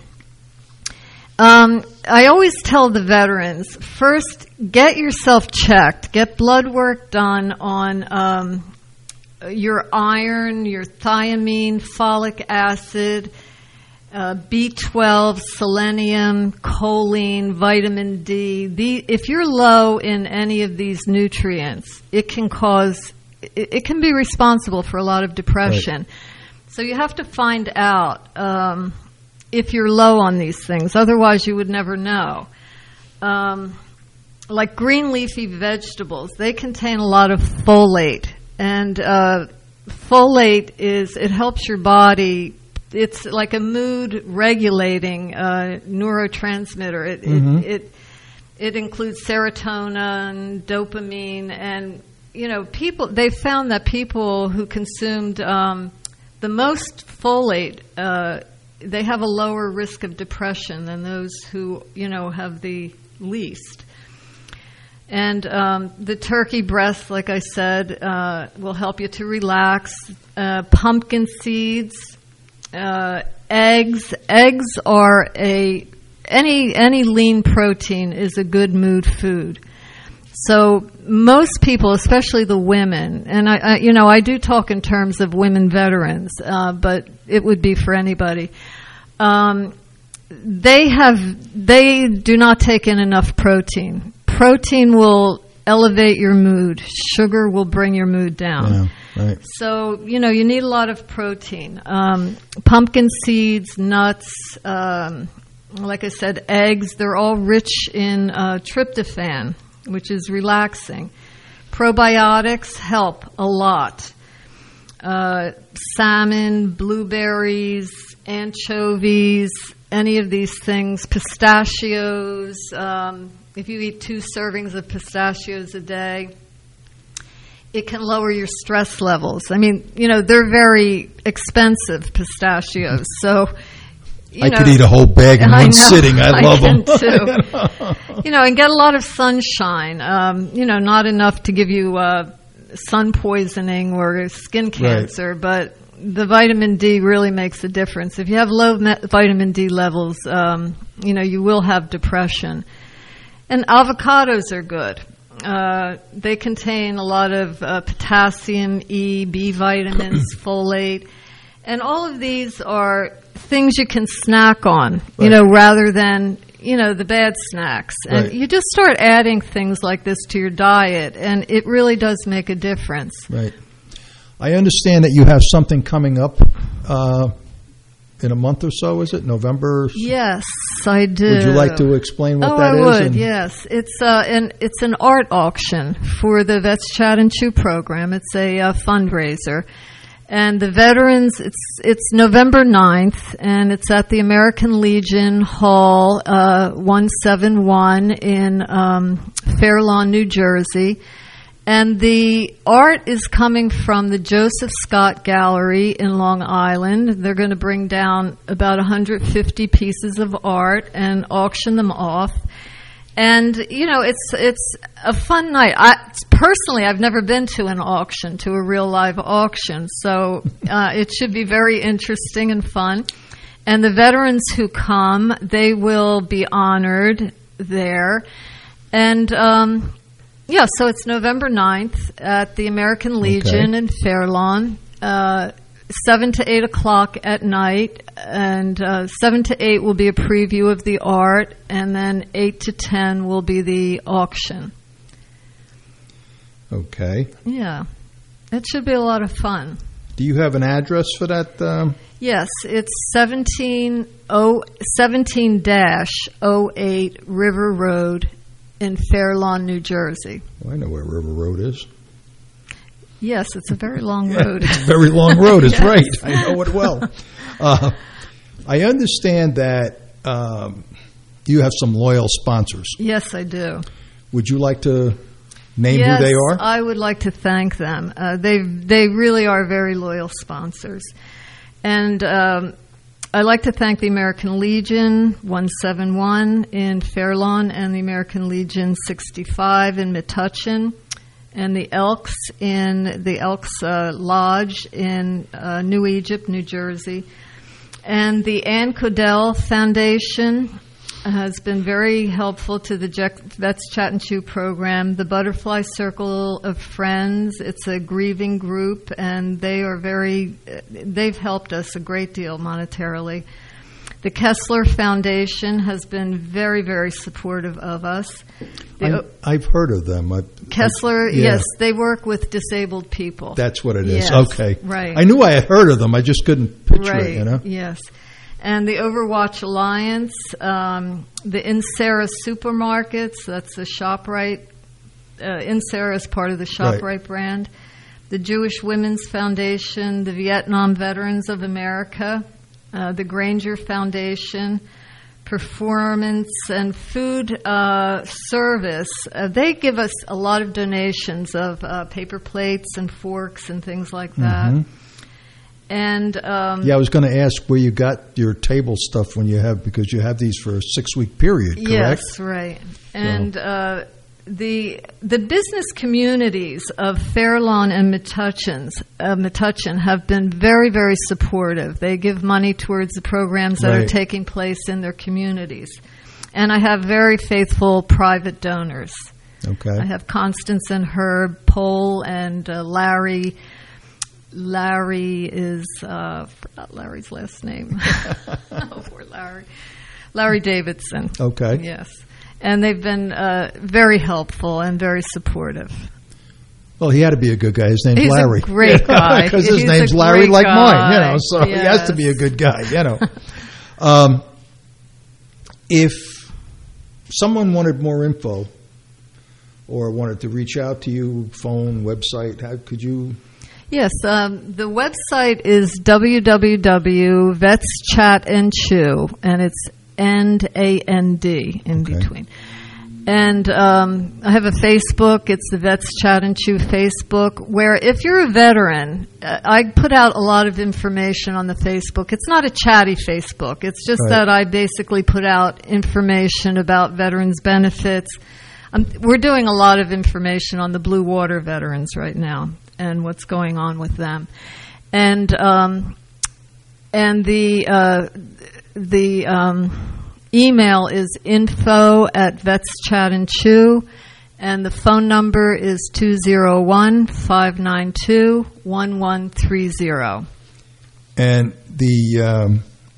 um, I always tell the veterans, first get yourself checked. Get blood work done on um, your iron, your thiamine, folic acid, Uh, B twelve, selenium, choline, vitamin D. The, if you're low in any of these nutrients, it can cause, it, it can be responsible for a lot of depression. Right. So you have to find out um, if you're low on these things. Otherwise, you would never know. Um, like green leafy vegetables, they contain a lot of folate. And uh, folate is, it helps your body. It's like a mood regulating uh, neurotransmitter. It, Mm-hmm. it it it includes serotonin, dopamine, and you know, people. They found that people who consumed um, the most folate, uh, they have a lower risk of depression than those who you know have the least. And um, the turkey breast, like I said, uh, will help you to relax. Uh, pumpkin seeds. Uh, eggs. Eggs are a any any lean protein is a good mood food. So most people, especially the women, and I, I you know I do talk in terms of women veterans, uh, but it would be for anybody. Um, they have they do not take in enough protein. Protein will elevate your mood. Sugar will bring your mood down. Yeah. Right. So, you know, you need a lot of protein. Um, pumpkin seeds, nuts, um, like I said, eggs, they're all rich in uh, tryptophan, which is relaxing. Probiotics help a lot. Uh, salmon, blueberries, anchovies, any of these things, pistachios. Um, if you eat two servings of pistachios a day, it can lower your stress levels. I mean, you know, they're very expensive, pistachios. So, you I know, could eat a whole bag in I one know, sitting. I, I love can them. too. You know, and get a lot of sunshine. Um, you know, not enough to give you uh, sun poisoning or skin cancer, right. But the vitamin D really makes a difference. If you have low me- vitamin D levels, um, you know, you will have depression. And avocados are good. Uh, they contain a lot of uh, potassium, E, B vitamins, folate, and all of these are things you can snack on, right. you know, rather than, you know, the bad snacks. And right. you just start adding things like this to your diet, and it really does make a difference. Right. I understand that you have something coming up uh, in a month or so, is it? November? Yes, I do. Would you like to explain what oh, that I is? Oh, I would, and yes. It's, uh, an, it's an art auction for the Vets Chat and Chew program. It's a uh, fundraiser. And the veterans, it's it's November ninth, and it's at the American Legion Hall, uh, one seventy-one in um, Fair Lawn, New Jersey. And the art is coming from the Joseph Scott Gallery in Long Island. They're going to bring down about one hundred fifty pieces of art and auction them off. And, you know, it's it's a fun night. I, personally, I've never been to an auction, to a real live auction. So uh, it should be very interesting and fun. And the veterans who come, they will be honored there. And, um, yeah, so it's November ninth at the American Legion okay. in Fair Lawn. Uh, seven to eight o'clock at night, and uh, seven to eight will be a preview of the art, and then eight to ten will be the auction. Okay. Yeah. It should be a lot of fun. Do you have an address for that? Um? Yes, it's seventeen dash oh eight River Road in Fair Lawn, New Jersey. Well, I know where River Road is. Yes, it's a very long Yeah, road. it's a very long road, is Yes. right. I know it well. Uh, I understand that um, you have some loyal sponsors. Yes, I do. Would you like to name yes, who they are? I would like to thank them. Uh, they they really are very loyal sponsors. And um, I'd like to thank the American Legion one seventy-one in Fair Lawn and the American Legion sixty-five in Metuchen, and the Elks in the Elks uh, Lodge in uh, New Egypt, New Jersey. And the Ann Codell Foundation has been very helpful to the Vets Chat and Chew program. The Butterfly Circle of Friends, it's a grieving group, and they are very, they've helped us a great deal monetarily. The Kessler Foundation has been very, very supportive of us. The, I, I've heard of them. I, Kessler, I, yeah. yes, they work with disabled people. That's what it is. Yes, okay. Right. I knew I had heard of them. I just couldn't picture right, it, you know? Yes. And the Overwatch Alliance, um, the Insera Supermarkets, that's the ShopRite. Uh, Insera is part of the ShopRite right. brand. The Jewish Women's Foundation, the Vietnam Veterans of America, uh, the Granger Foundation, Performance and Food uh, Service. Uh, they give us a lot of donations of uh, paper plates and forks and things like that. Mm-hmm. And um, yeah, I was going to ask where you got your table stuff when you have, because you have these for a six-week period, correct? Yes, right. And so. uh, the the business communities of Fair Lawn and Metuchen, uh, Metuchen have been very, very supportive. They give money towards the programs that right. are taking place in their communities. And I have very faithful private donors. Okay. I have Constance and Herb Pohl and uh, Larry. Larry is, uh, forgot Larry's last name. Oh, poor Larry. Larry Davidson. Okay. Yes. And they've been uh, very helpful and very supportive. Well, he had to be a good guy. His name's He's Larry. He's a great guy. Because his He's name's Larry like guy. mine, you know, so yes. he has to be a good guy, you know. um, if someone wanted more info or wanted to reach out to you, phone, website, how could you... Yes, um, the website is w w w dot vets chat and chew, and it's End, A N D in okay. between. And um, I have a Facebook. It's the Vets Chat and Chew Facebook, where if you're a veteran, uh, I put out a lot of information on the Facebook. It's not a chatty Facebook. It's just right. that I basically put out information about veterans' benefits. Um, we're doing a lot of information on the Blue Water veterans right now and what's going on with them. And um, and the uh, the um, email is info at Vets Chat and Chew, and the phone number is two oh one, five nine two, one one three oh. And the um,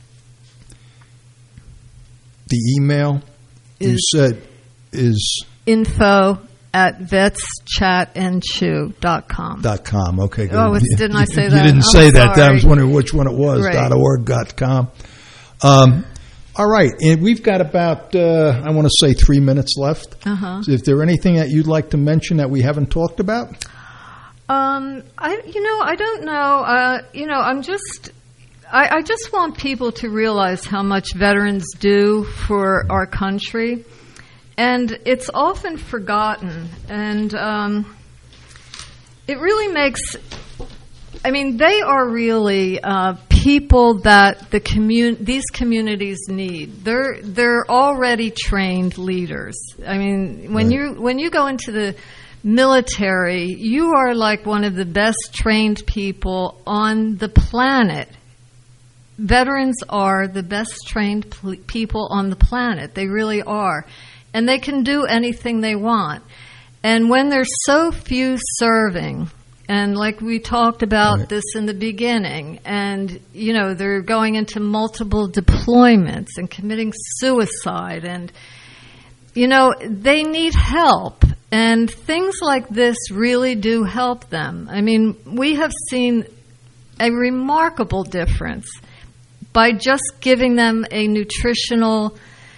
the email is, you said is info at vets chat and chew dot com. Dot com. Okay, good. Oh, it's, didn't I say you, that? You didn't I'm say sorry. that. I was wondering which one it was. Right. Dot org. Dot com. Um, all right, and we've got about uh, I want to say three minutes left. Uh-huh. So, is there anything that you'd like to mention that we haven't talked about? Um, I you know I don't know. Uh, you know, I'm just. I, I just want people to realize how much veterans do for our country. And it's often forgotten. And um, it really makes, I mean, they are really uh, people that the commun- these communities need. They're they're already trained leaders. I mean, when right. you when you go into the military, you are like one of the best trained people on the planet. Veterans are the best trained pl- people on the planet. They really are. And they can do anything they want. And when there's so few serving, and like we talked about right. this in the beginning, and, you know, they're going into multiple deployments and committing suicide, and, you know, they need help. And things like this really do help them. I mean, we have seen a remarkable difference by just giving them a nutritional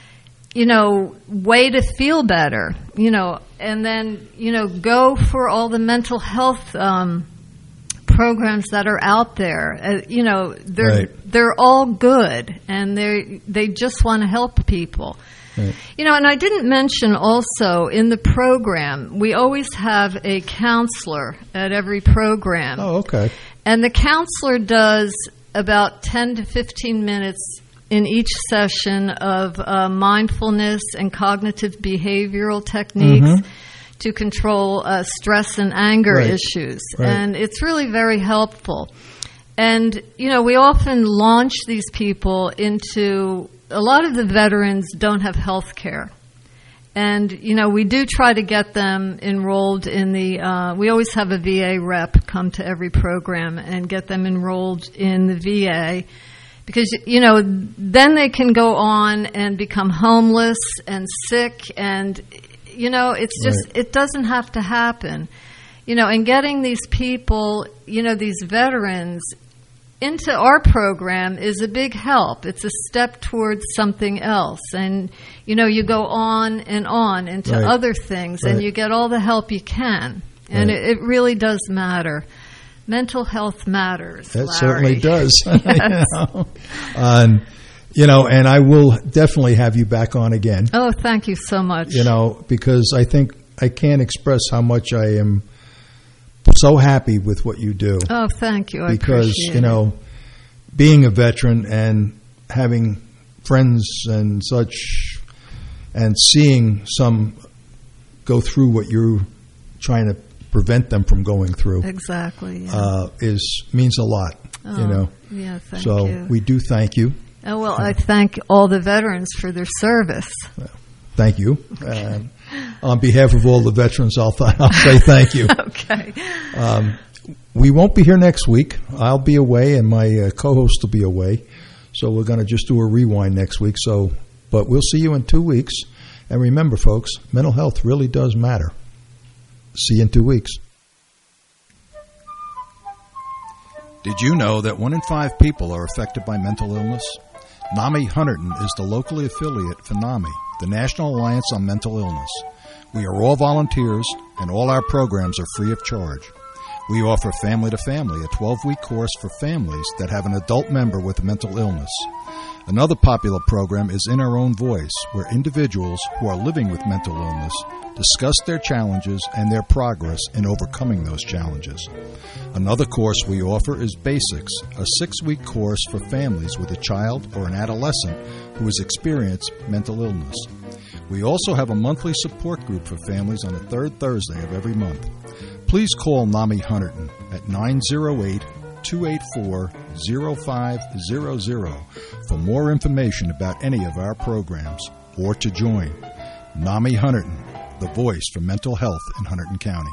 you know, way to feel better, you know, and then, you know, go for all the mental health um, programs that are out there. Uh, you know, they're Right. they're all good, and they they just want to help people. Right. You know, and I didn't mention also in the program, we always have a counselor at every program. Oh, okay. And the counselor does about ten to fifteen minutes in each session of uh, mindfulness and cognitive behavioral techniques Mhm. to control uh, stress and anger Right. issues. Right. And it's really very helpful. And, you know, we often launch these people into, a lot of the veterans don't have health care. And, you know, we do try to get them enrolled in the, uh, we always have a V A rep come to every program and get them enrolled in the V A. Because, you know, then they can go on and become homeless and sick. And, you know, it's just, Right. it doesn't have to happen. You know, and getting these people, you know, these veterans into our program is a big help. It's a step towards something else. And, you know, you go on and on into Right. other things, and Right. you get all the help you can. And Right. it, it really does matter. Mental health matters. That Larry. certainly does. Yes. you know? And, you know, and I will definitely have you back on again. Oh, thank you so much. You know, because I think I can't express how much I am so happy with what you do. Oh, thank you. I because, appreciate you know, being a veteran and having friends and such and seeing some go through what you're trying to prevent them from going through it. Exactly. Yeah. uh, is means a lot, oh, you know. Yeah, thank so you. we do thank you. Oh, well, I thank all the veterans for their service. Thank you. And on behalf of all the veterans, I'll, th- I'll say thank you. Okay. Um, we won't be here next week. I'll be away, and my uh, co-host will be away. So we're going to just do a rewind next week. So, but we'll see you in two weeks. And remember, folks, mental health really does matter. See you in two weeks. Did you know that one in five people are affected by mental illness? NAMI Hunterdon is the locally affiliate for NAMI, the National Alliance on Mental Illness. We are all volunteers, and all our programs are free of charge. We offer Family to Family, a twelve-week course for families that have an adult member with a mental illness. Another popular program is In Our Own Voice, where individuals who are living with mental illness discuss their challenges and their progress in overcoming those challenges. Another course we offer is Basics, a six-week course for families with a child or an adolescent who has experienced mental illness. We also have a monthly support group for families on the third Thursday of every month. Please call NAMI Hunterdon at nine oh eight, two eight four, oh five hundred for more information about any of our programs or to join. NAMI Hunterdon, the voice for mental health in Hunterdon County.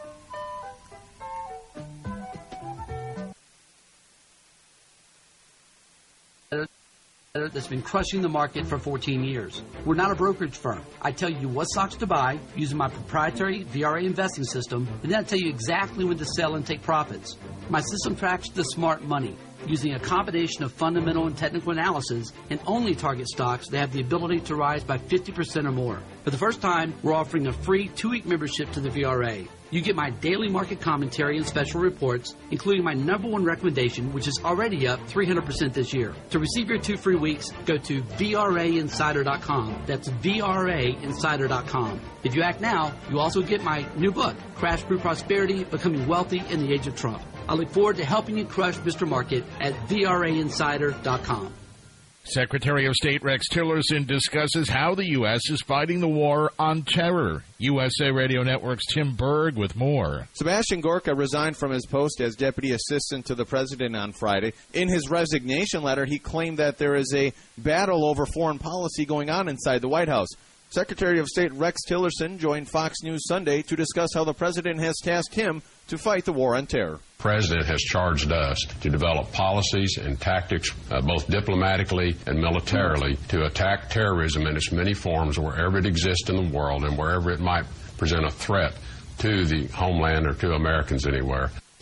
That's been crushing the market for fourteen years. We're not a brokerage firm. I tell you what stocks to buy using my proprietary V R A investing system, and then I tell you exactly when to sell and take profits. My system tracks the smart money using a combination of fundamental and technical analysis and only target stocks that have the ability to rise by fifty percent or more. For the first time, we're offering a free two-week membership to the V R A. You get my daily market commentary and special reports, including my number one recommendation, which is already up three hundred percent this year. To receive your two free weeks, go to V R A insider dot com. That's V R A insider dot com. If you act now, you also get my new book, Crash Proof Prosperity, Becoming Wealthy in the Age of Trump. I look forward to helping you crush Mister Market at V R A insider dot com. Secretary of State Rex Tillerson discusses how the U S is fighting the war on terror. U S A Radio Network's Tim Berg with more. Sebastian Gorka resigned from his post as Deputy Assistant to the President on Friday. In his resignation letter, he claimed that there is a battle over foreign policy going on inside the White House. Secretary of State Rex Tillerson joined Fox News Sunday to discuss how the President has tasked him to fight the war on terror. The President has charged us to develop policies and tactics, uh, both diplomatically and militarily, to attack terrorism in its many forms wherever it exists in the world and wherever it might present a threat to the homeland or to Americans anywhere.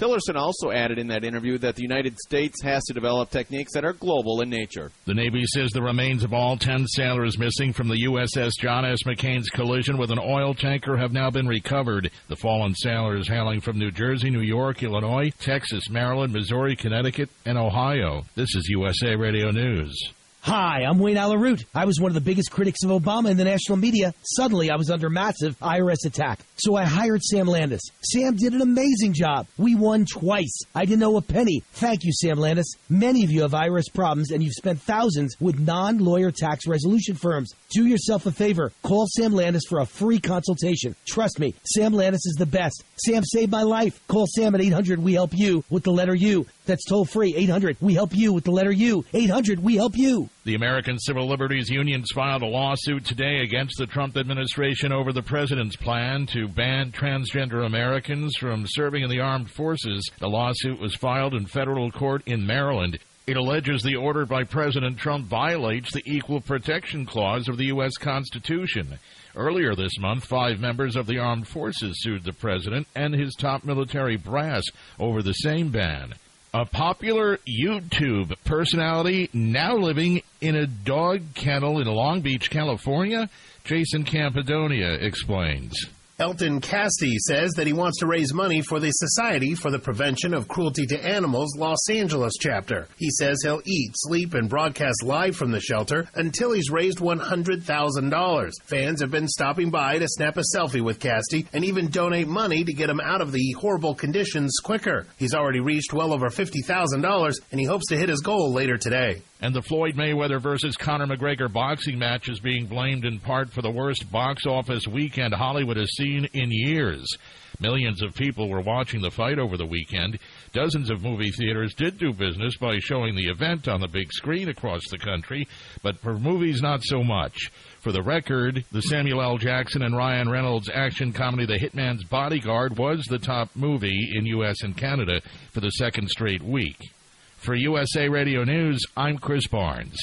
Tillerson also added in that interview that the United States has to develop techniques that are global in nature. The Navy says the remains of all ten sailors missing from the U S S John S. McCain's collision with an oil tanker have now been recovered. The fallen sailors hailing from New Jersey, New York, Illinois, Texas, Maryland, Missouri, Connecticut, and Ohio. This is U S A Radio News. Hi, I'm Wayne Alaroot. I was one of the biggest critics of Obama in the national media. Suddenly, I was under massive I R S attack. So I hired Sam Landis. Sam did an amazing job. We won twice. I didn't owe a penny. Thank you, Sam Landis. Many of you have I R S problems, and you've spent thousands with non-lawyer tax resolution firms. Do yourself a favor. Call Sam Landis for a free consultation. Trust me, Sam Landis is the best. Sam saved my life. Call Sam at eight hundred we help you with the letter U. That's toll free. eight hundred we help you with the letter U. eight hundred we help you. The American Civil Liberties Unions filed a lawsuit today against the Trump administration over the president's plan to ban transgender Americans from serving in the armed forces. The lawsuit was filed in federal court in Maryland. It alleges the order by President Trump violates the Equal Protection Clause of the U S Constitution. Earlier this month, five members of the armed forces sued the president and his top military brass over the same ban. A popular YouTube personality now living in a dog kennel in Long Beach, California, Jason Campadonia explains. Elton Casti says that he wants to raise money for the Society for the Prevention of Cruelty to Animals Los Angeles chapter. He says he'll eat, sleep, and broadcast live from the shelter until he's raised one hundred thousand dollars. Fans have been stopping by to snap a selfie with Casti and even donate money to get him out of the horrible conditions quicker. He's already reached well over fifty thousand dollars, and he hopes to hit his goal later today. And the Floyd Mayweather versus Conor McGregor boxing match is being blamed in part for the worst box office weekend Hollywood has seen in years. Millions of people were watching the fight over the weekend. Dozens of movie theaters did do business by showing the event on the big screen across the country, but for movies, not so much. For the record, the Samuel L. Jackson and Ryan Reynolds action comedy The Hitman's Bodyguard was the top movie in U S and Canada for the second straight week. For U S A Radio News, I'm Chris Barnes.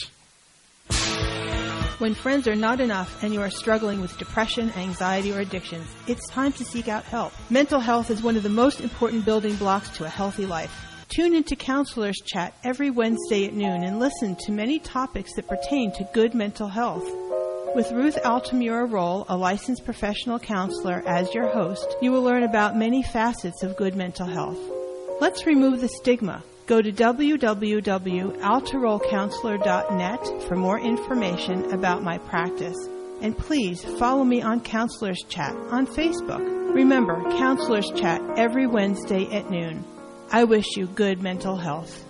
When friends are not enough and you are struggling with depression, anxiety, or addictions, it's time to seek out help. Mental health is one of the most important building blocks to a healthy life. Tune into Counselors Chat every Wednesday at noon and listen to many topics that pertain to good mental health. With Ruth Altamura Roll, a licensed professional counselor, as your host, you will learn about many facets of good mental health. Let's remove the stigma. Go to w w w dot altarol counselor dot net for more information about my practice. And please follow me on Counselors Chat on Facebook. Remember, Counselors Chat every Wednesday at noon. I wish you good mental health.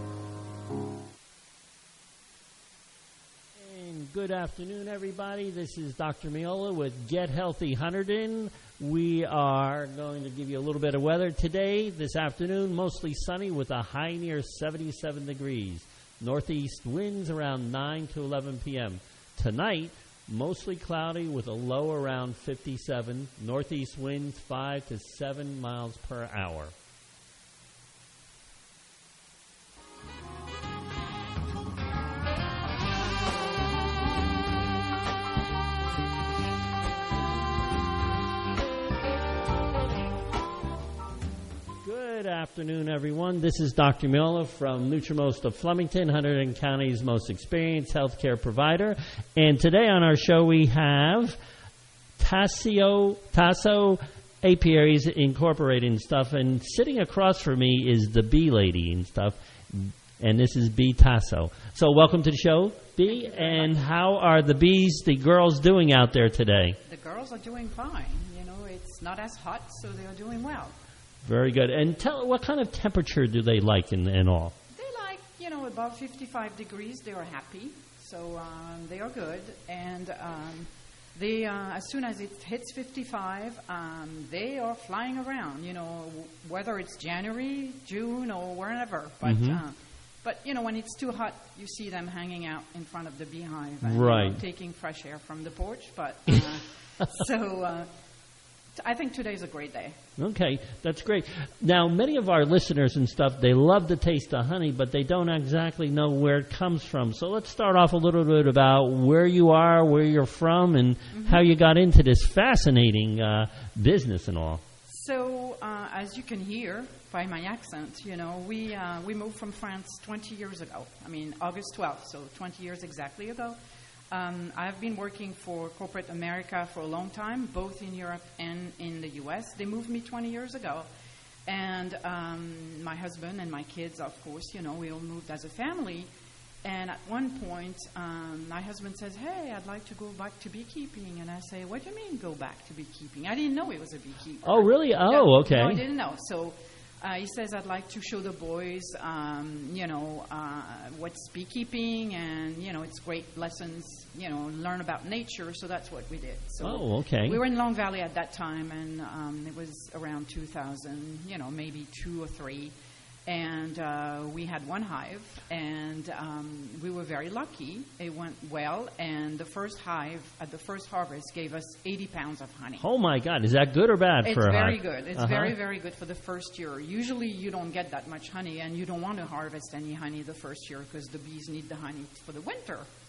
Good afternoon, everybody. This is Doctor Miola with Get Healthy Hunterdon. We are going to give you a little bit of weather today. This afternoon, mostly sunny with a high near seventy-seven degrees. Northeast winds around nine to eleven p.m. Tonight, mostly cloudy with a low around fifty-seven. Northeast winds five to seven miles per hour. Good afternoon, everyone. This is Doctor Miller from Nutrimost of Flemington, Hunterdon County's most experienced healthcare provider. And today on our show we have Tasso, Tasso Apiaries Incorporated and stuff. And sitting across from me is the bee lady and stuff. And this is Bee Tasso. So welcome to the show, Bee. And how are the bees, the girls, doing out there today? The girls are doing fine. You know, it's not as hot, so they're doing well. Very good. And tell what kind of temperature do they like and, and all? They like, you know, above fifty-five degrees. They are happy, so um, they are good. And um, they, uh, as soon as it hits fifty-five, um, they are flying around. You know, whether it's January, June, or wherever. But mm-hmm. uh, but you know, when it's too hot, you see them hanging out in front of the beehive, and, right? You know, taking fresh air from the porch. But uh, so. Uh, I think today's a great day. Okay, that's great. Now, many of our listeners and stuff, they love the taste of honey, but they don't exactly know where it comes from. So let's start off a little bit about where you are, where you're from, and mm-hmm. how you got into this fascinating uh, business and all. So uh, as you can hear by my accent, you know, we uh, we moved from France twenty years ago. I mean, August twelfth, so twenty years exactly ago. Um, I've been working for corporate America for a long time, both in Europe and in the U S. They moved me twenty years ago. And um, my husband and my kids, of course, you know, we all moved as a family. And at one point, um, my husband says, hey, I'd like to go back to beekeeping. And I say, what do you mean go back to beekeeping? I didn't know he was a beekeeper. Oh, really? Oh, no, okay. No, I didn't know. So uh, he says, I'd like to show the boys, um, you know, uh, what's beekeeping. And, you know, it's great lessons, you know, learn about nature. So that's what we did. So oh, okay. We were in Long Valley at that time, and um, it was around two thousand, you know, maybe two or three. And uh, we had one hive, and um, we were very lucky. It went well, and the first hive at the first harvest gave us eighty pounds of honey. Oh, my God. Is that good or bad it's for a hive? It's very good. It's uh-huh. very, very good for the first year. Usually you don't get that much honey, and you don't want to harvest any honey the first year because the bees need the honey for the winter.